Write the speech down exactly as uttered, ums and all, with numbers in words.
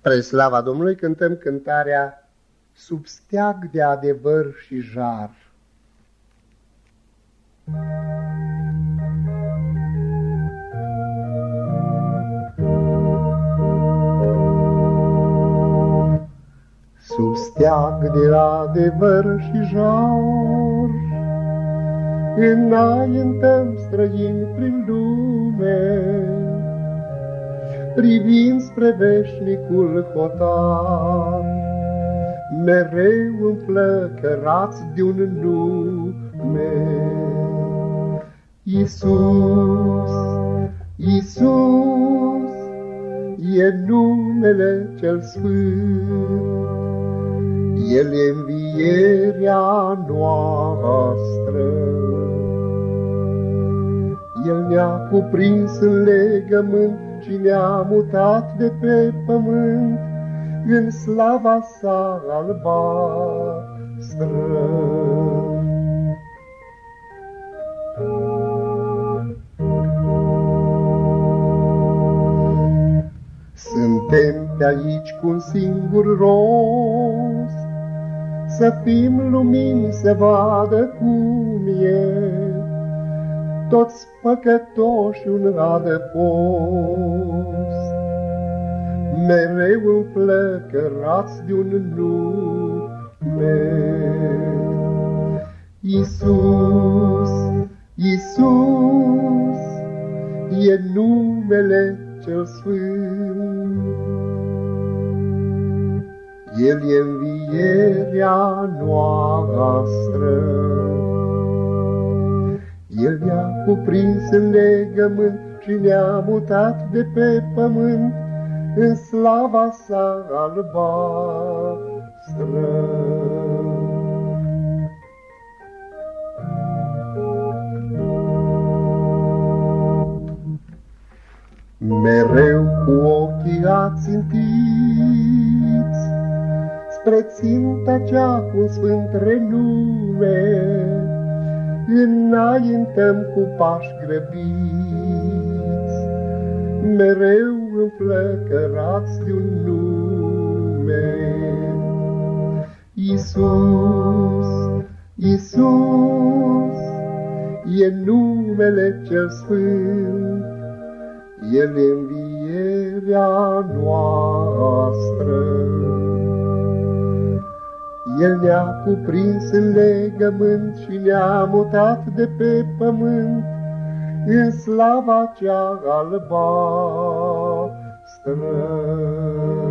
Spre slava Domnului cântăm cântarea Sub steag de adevăr și jar. Sub steag de adevăr și jar înaintăm străini prin lume, privind spre veșnicul hotar, mereu înflăcărați de un nume. Iisus, Iisus, e numele cel sfânt, El e învierea noastră. El ne-a cuprins în legământ și ne-a mutat de pe pământ în slava sa albastră. Suntem pe aici cu un singur rost, să fim lumini, să vadă cum e, toți păcătoși un adăpost, mereu înflăcărați de un nume. Iisus, Iisus, e numele cel sfânt, El e învierea noastră. El ne-a cuprins în legământ și ne-a mutat de pe pământ în slava sa albastră. Mereu cu ochii ațintiți spre ținta cea cu sfânt renume, înaintăm cu pași grăbiți, mereu înflăcărați de un nume. Iisus, Iisus, e numele cel sfânt, El e învierea noastră. El ne-a cuprins în legământ și ne-a mutat de pe pământ în slava cea albastră.